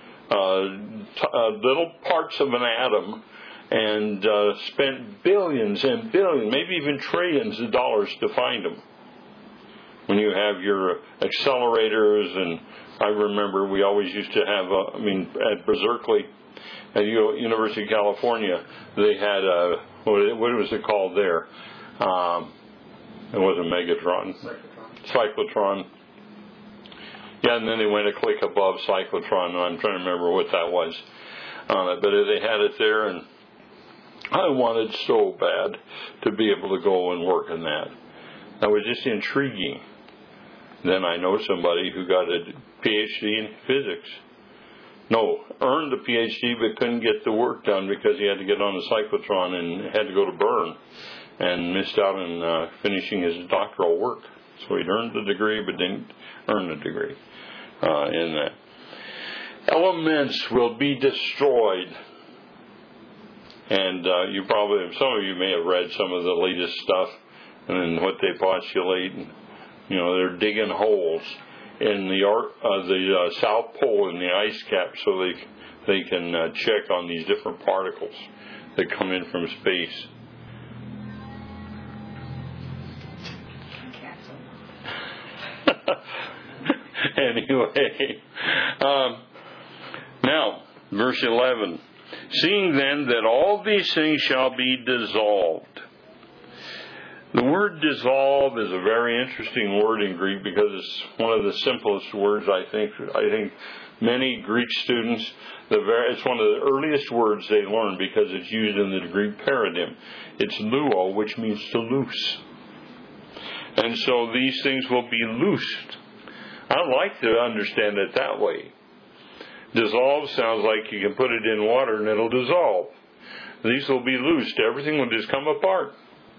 little parts of an atom and spent billions and billions, maybe even trillions of dollars to find them. When you have your accelerators, and I remember we always used to have, at Berkeley, at University of California, they had what was it called there? It wasn't Megatron. Cyclotron. Yeah, and then they went a click above cyclotron, and I'm trying to remember what that was. But they had it there, and I wanted so bad to be able to go and work in that. That was just intriguing. Then I know somebody who got a PhD in physics. No, earned a PhD but couldn't get the work done because he had to get on a cyclotron and had to go to Bern and missed out on finishing his doctoral work. So he'd earned the degree but didn't earn the degree in that. Elements will be destroyed. And some of you may have read some of the latest stuff and what they postulate. And, they're digging holes in the South Pole in the ice cap so they can check on these different particles that come in from space. Anyway, now, verse 11. Seeing then that all these things shall be dissolved. The word dissolve is a very interesting word in Greek because it's one of the simplest words, I think. I think many Greek students, it's one of the earliest words they learn because it's used in the Greek paradigm. It's luo, which means to loose. And so these things will be loosed. I like to understand it that way. Dissolve sounds like you can put it in water and it'll dissolve. These will be loosed. Everything will just come apart.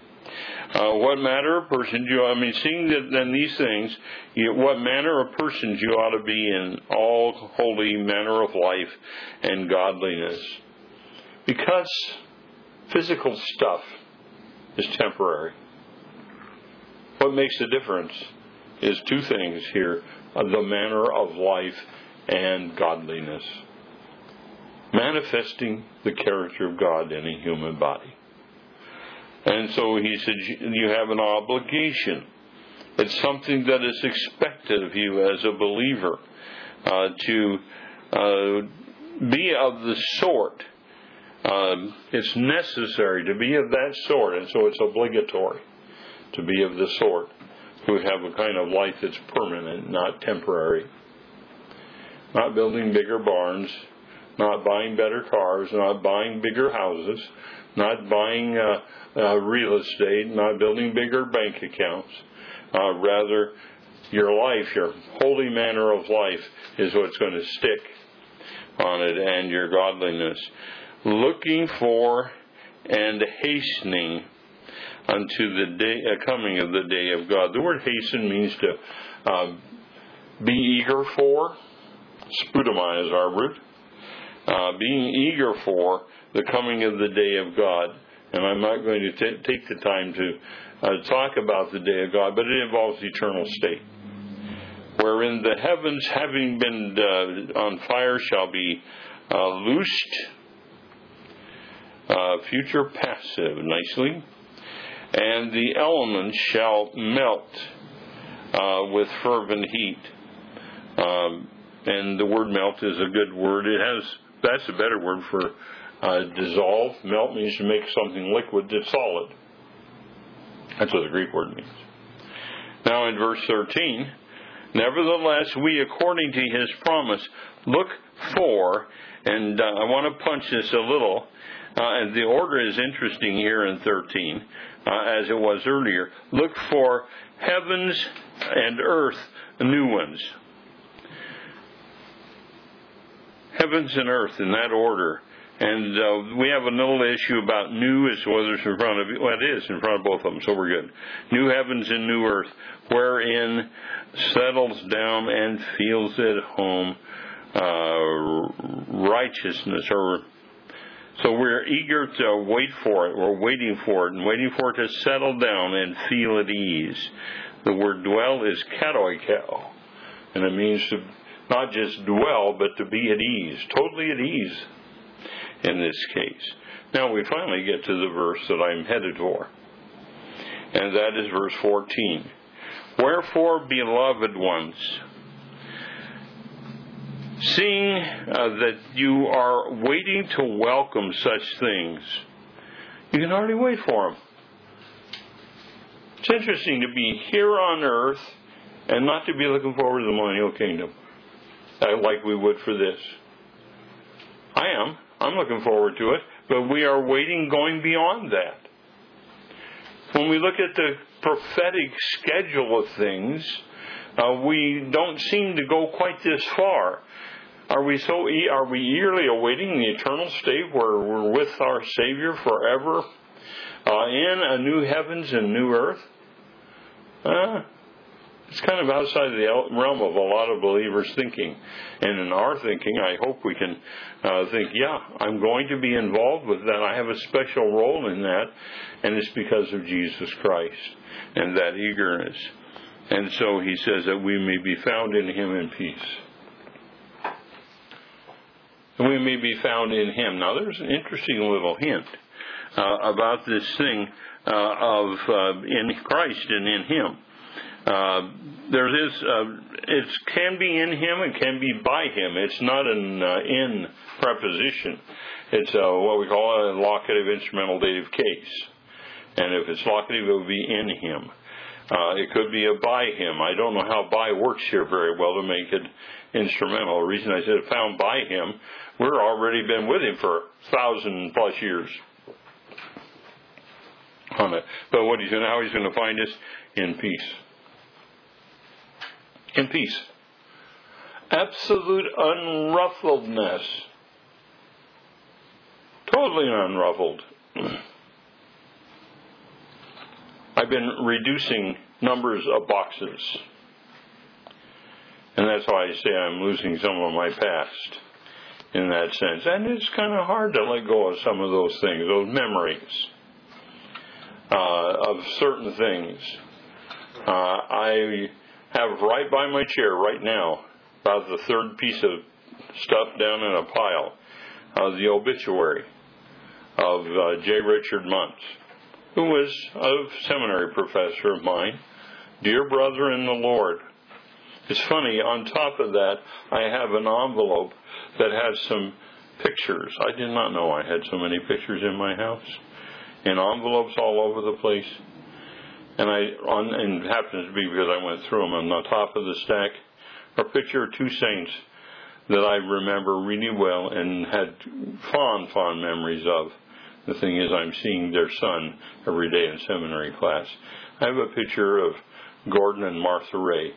What manner of persons seeing that then these things, what manner of persons you ought to be in all holy manner of life and godliness. Because physical stuff is temporary. What makes the difference is two things here: the manner of life and godliness. Manifesting the character of God in a human body. And so he said, you have an obligation. It's something that is expected of you as a believer to be of the sort. It's necessary to be of that sort, and so it's obligatory to be of the sort who have a kind of life that's permanent, not temporary. Not building bigger barns, not buying better cars, not buying bigger houses, not buying real estate, not building bigger bank accounts. Rather, your life, your holy manner of life is what's going to stick on it, and your godliness. Looking for and hastening unto the day, coming of the day of God. The word hasten means to be eager for. Spudamai is our root. Being eager for the coming of the day of God. And I'm not going to take the time to talk about the day of God, but it involves the eternal state, wherein the heavens, having been on fire, shall be loosed. Future passive, nicely. And the elements shall melt with fervent heat. And the word melt is a good word. That's a better word for dissolve. Melt means to make something liquid that's solid. That's what the Greek word means. Now in verse 13, nevertheless, we according to his promise look for, and I want to punch this a little, and the order is interesting here in 13, as it was earlier. Look for heavens and earth, new ones. Heavens and earth in that order. And we have a little issue about new as to whether it's in front of, well, it is in front of both of them, so we're good. New heavens and new earth, wherein settles down and feels at home righteousness. So we're eager to wait for it. We're waiting for it and waiting for it to settle down and feel at ease. The word dwell is katoikeo, and it means to not just dwell, but to be at ease, totally at ease in this case. Now we finally get to the verse that I'm headed for, and that is verse 14. Wherefore, beloved ones, seeing that you are waiting to welcome such things, you can hardly wait for them. It's interesting to be here on earth and not to be looking forward to the millennial kingdom like we would for this. I'm looking forward to it, but we are waiting going beyond that. When we look at the prophetic schedule of things, we don't seem to go quite this far. Are we eagerly awaiting the eternal state where we're with our Savior forever in a new heavens and new earth? It's kind of outside the realm of a lot of believers' thinking. And in our thinking, I hope we can think, yeah, I'm going to be involved with that. I have a special role in that, and it's because of Jesus Christ and that eagerness. And so he says that we may be found in him in peace. And we may be found in him. Now, there's an interesting little hint about this thing of in Christ and in him. There is, it can be in him, it can be by him. It's not an in preposition. It's what we call a locative instrumental dative case. And if it's locative, it would be in him. It could be a by him. I don't know how by works here very well to make it instrumental. The reason I said found by him, we're already been with him for 1,000+ years on it. But what he's going to, how he's going to find us? In peace. In peace. Absolute unruffledness. Totally unruffled. I've been reducing numbers of boxes. And that's why I say I'm losing some of my past in that sense. And it's kind of hard to let go of some of those things, those memories of certain things. I have right by my chair right now about the third piece of stuff down in a pile of the obituary of J. Richard Muntz, who was a seminary professor of mine, dear brother in the Lord. It's funny, on top of that, I have an envelope that has some pictures. I did not know I had so many pictures in my house, and envelopes all over the place. And and it happens to be because I went through them. On the top of the stack are a picture of two saints that I remember really well and had fond memories of. The thing is, I'm seeing their son every day in seminary class. I have a picture of Gordon and Martha Ray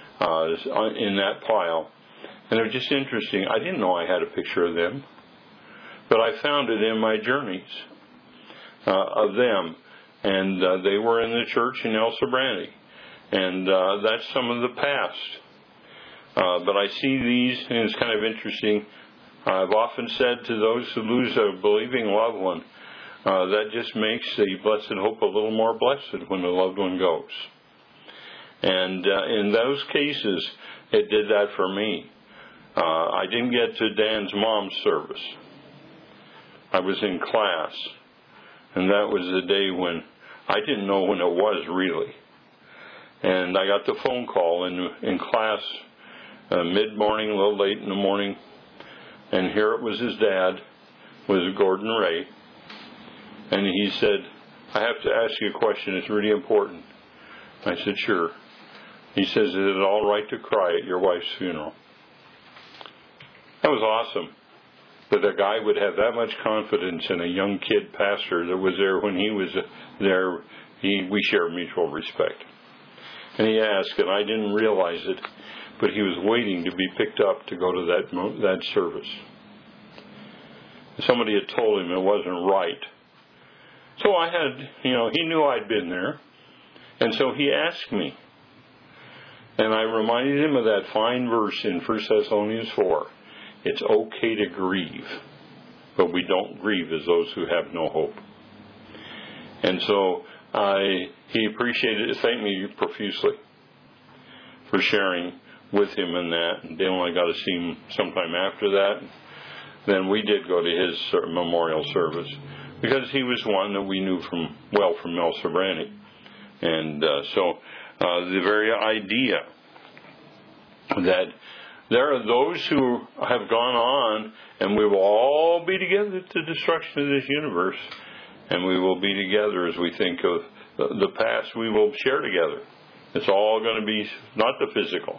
in that pile. And it was just interesting. I didn't know I had a picture of them, but I found it in my journeys of them. And they were in the church in El Sobrante. And that's some of the past. But I see these, and it's kind of interesting. I've often said to those who lose a believing loved one, that just makes the blessed hope a little more blessed when the loved one goes. And in those cases, it did that for me. I didn't get to Dan's mom's service. I was in class, and that was the day when I didn't know when it was really. And I got the phone call in class mid-morning, a little late in the morning, and here it was his dad, was Gordon Ray. And he said, I have to ask you a question. It's really important. I said, sure. He says, is it all right to cry at your wife's funeral? That was awesome. That a guy would have that much confidence in a young kid pastor that was there when he was there. We share mutual respect. And he asked, and I didn't realize it, but he was waiting to be picked up to go to that service. Somebody had told him it wasn't right. So I had, he knew I'd been there. And so he asked me. And I reminded him of that fine verse in 1 Thessalonians 4. It's okay to grieve, but we don't grieve as those who have no hope. And so he appreciated it, thanked me profusely for sharing with him in that. And then I got to see him sometime after that. Then we did go to his memorial service because he was one that we knew from El Sobrante. And so the very idea that there are those who have gone on, and we will all be together at the destruction of this universe, and we will be together as we think of the past. We will share together. It's all going to be not the physical.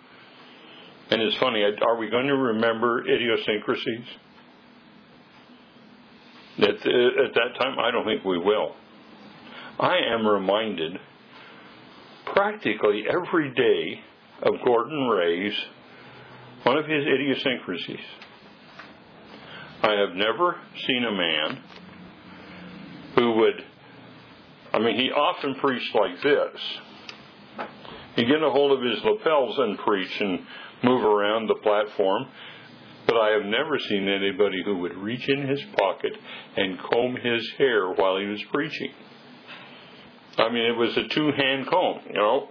And it's funny, are we going to remember idiosyncrasies? At that time, I don't think we will. I am reminded practically every day of Gordon Ray's, one of his idiosyncrasies. I have never seen a man who would, he often preached like this. You get a hold of his lapels and preach and move around the platform. But I have never seen anybody who would reach in his pocket and comb his hair while he was preaching. I mean, it was a two-hand comb, you know.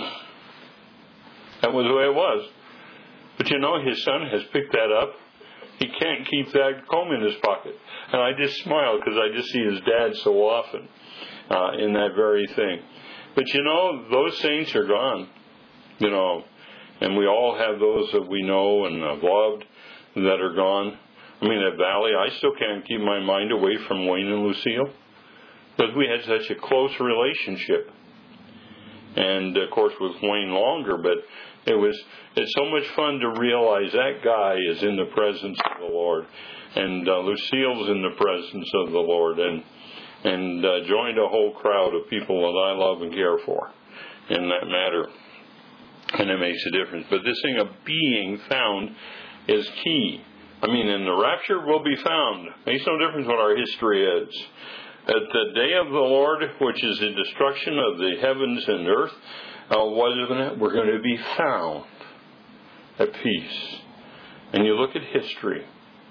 That was the way it was. But you know, his son has picked that up. He can't keep that comb in his pocket. And I just smile because I just see his dad so often in that very thing. But you know, those saints are gone, you know. And we all have those that we know and have loved that are gone. I mean, at Valley, I still can't keep my mind away from Wayne and Lucille because we had such a close relationship. And, of course, with Wayne longer, but it's so much fun to realize that guy is in the presence of the Lord. And Lucille's in the presence of the Lord and joined a whole crowd of people that I love and care for in that matter. And it makes a difference. But this thing of being found is key. I mean, in the rapture we'll be found. Makes no difference what our history is. At the day of the Lord, which is the destruction of the heavens and earth, we're going to be found at peace. And you look at history.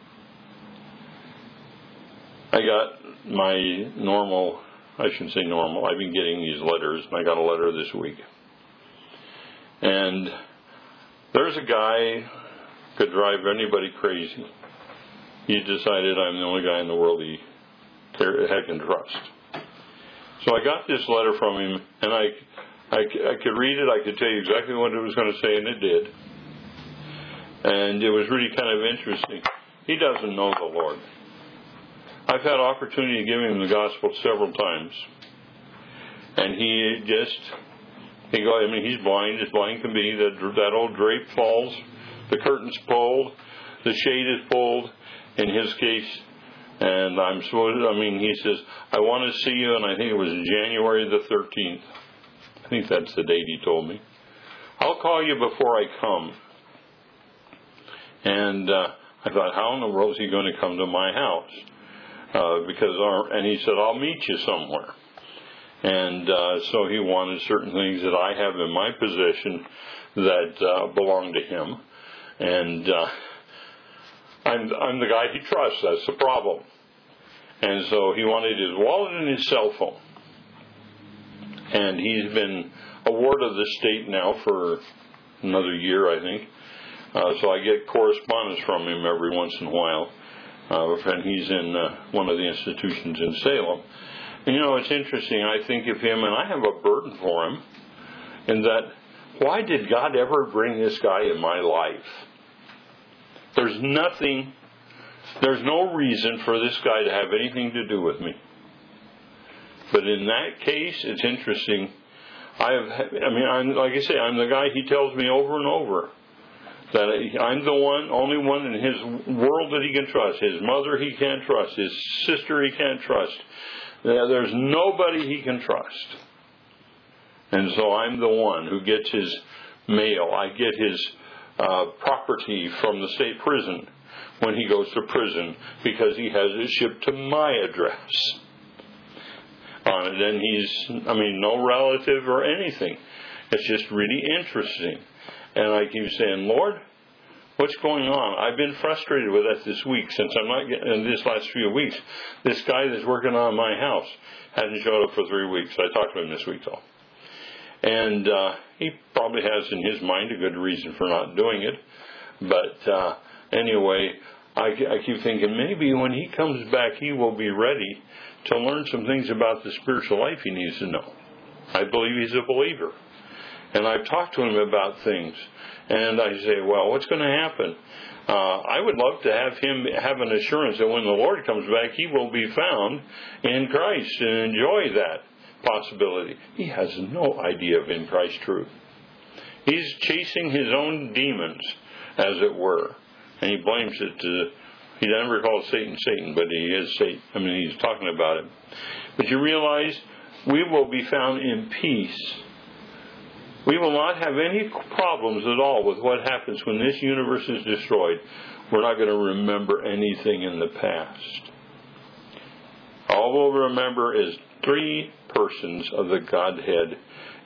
I got my normal, I shouldn't say normal, I've been getting these letters, and I got a letter this week. And there's a guy could drive anybody crazy. He decided I'm the only guy in the world he can trust. So I got this letter from him, and I could read it. I could tell you exactly what it was going to say, and it did. And it was really kind of interesting. He doesn't know the Lord. I've had opportunity to give him the gospel several times, and he's blind as blind can be. That old drape falls, the curtain's pulled, the shade is pulled, in his case, and he says, I want to see you, and I think it was January the 13th. I think that's the date he told me. I'll call you before I come. And I thought, how in the world is he going to come to my house? And he said, I'll meet you somewhere. And so he wanted certain things that I have in my possession that belong to him. And I'm the guy he trusts. That's the problem. And so he wanted his wallet and his cell phone. And he's been a ward of the state now for another year, I think. So I get correspondence from him every once in a while. And he's in one of the institutions in Salem. And you know, it's interesting. I think of him, and I have a burden for him, in that, why did God ever bring this guy in my life? There's no reason for this guy to have anything to do with me. But in that case, it's interesting. Like I say, I'm the guy he tells me over and over that I'm the only one in his world that he can trust. His mother he can't trust. His sister he can't trust. There's nobody he can trust. And so I'm the one who gets his mail. I get his property from the state prison when he goes to prison because he has it shipped to my address on it. And he's, no relative or anything. It's just really interesting. And I keep saying, Lord, what's going on? I've been frustrated with that this week since I'm not getting, in this last few weeks. This guy that's working on my house hasn't showed up for 3 weeks. I talked to him this week, though. And he probably has in his mind a good reason for not doing it. But anyway, I keep thinking maybe when he comes back, he will be ready to learn some things about the spiritual life he needs to know. I believe he's a believer. And I've talked to him about things. And I say, well, what's going to happen? I would love to have him have an assurance that when the Lord comes back, he will be found in Christ and enjoy that possibility. He has no idea of in Christ truth. He's chasing his own demons, as it were. And he blames it to, he never calls Satan Satan, but he is Satan. He's talking about it. But you realize we will be found in peace. We will not have any problems at all with what happens when this universe is destroyed. We're not going to remember anything in the past. All we'll remember is 3 persons of the Godhead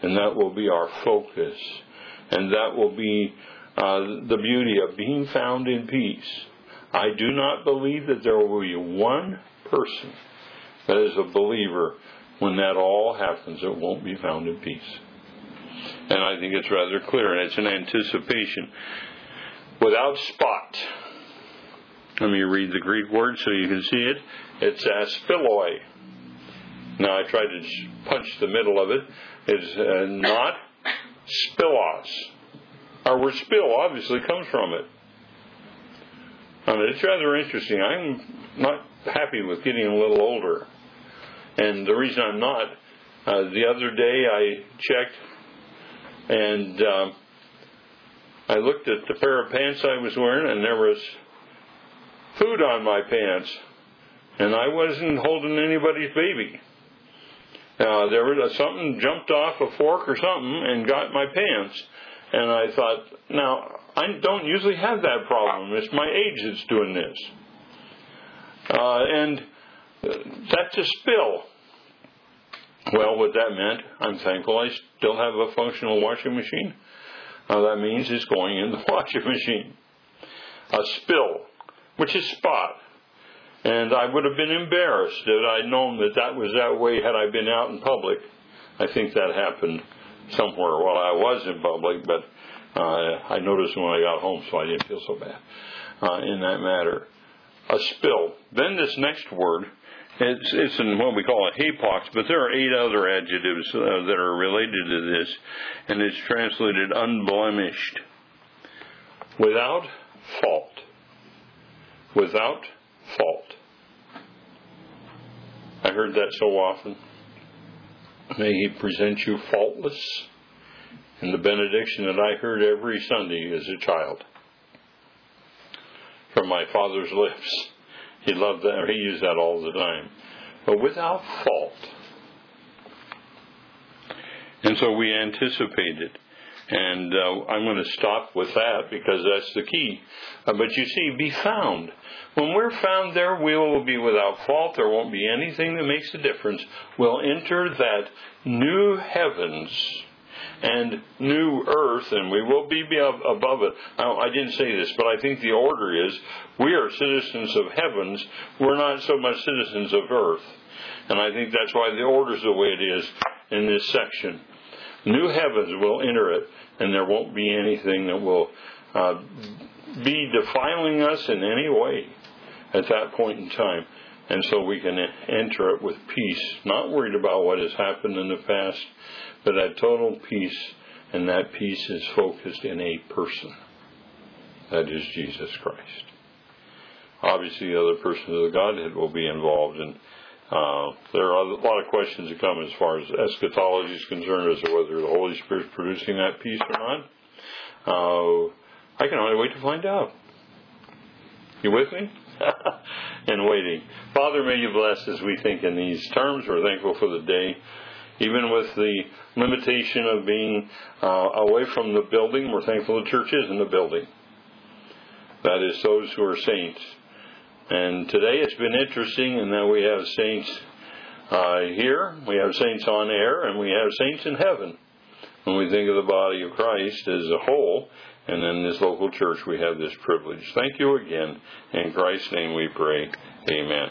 And that will be our focus. And that will be the beauty of being found in peace. I do not believe that there will be one person that is a believer when that all happens that won't be found in peace. And I think it's rather clear, and it's an anticipation. Without spot. Let me read the Greek word so you can see it. It's aspiloi. Now I tried to punch the middle of it. It's not spilos. Our word spill obviously comes from it. I mean, it's rather interesting. I'm not happy with getting a little older. And the reason I'm not, the other day I checked and I looked at the pair of pants I was wearing, and there was food on my pants. And I wasn't holding anybody's baby. There was something jumped off a fork or something and got my pants. And I thought, now, I don't usually have that problem. It's my age that's doing this. And that's a spill. Well, what that meant, I'm thankful I still have a functional washing machine. That means it's going in the washing machine. A spill, which is spot. And I would have been embarrassed had I known that that was that way had I been out in public. I think that happened somewhere while I was in public, but I noticed when I got home, so I didn't feel so bad in that matter. A spill. Then this next word, it's in what we call a hapax, but there are 8 other adjectives that are related to this, and it's translated unblemished. Without fault. Without fault. I heard that so often. May He present you faultless. And the benediction that I heard every Sunday as a child from my father's lips. He loved that. He used that all the time. But without fault. And so we anticipated. And I'm going to stop with that because that's the key. But you see, be found. When we're found there, we will be without fault. There won't be anything that makes a difference. We'll enter that new heavens and new earth, and we will be above it. Now, I didn't say this, but I think the order is we are citizens of heavens. We're not so much citizens of earth. And I think that's why the order is the way it is in this section. New heavens will enter it, and there won't be anything that will be defiling us in any way at that point in time. And so we can enter it with peace, not worried about what has happened in the past, but that total peace, and that peace is focused in a person. That is Jesus Christ. Obviously, the other person of the Godhead will be involved, and there are a lot of questions that come as far as eschatology is concerned, as to whether the Holy Spirit is producing that peace or not. I can only wait to find out. You with me? And waiting. Father, may you bless as we think in these terms. We're thankful for the day. Even with the limitation of being away from the building, we're thankful the church is in the building. That is those who are saints. And today it's been interesting in that we have saints here, we have saints on air, and we have saints in heaven. When we think of the body of Christ as a whole, and then this local church, we have this privilege. Thank you again. In Christ's name we pray. Amen.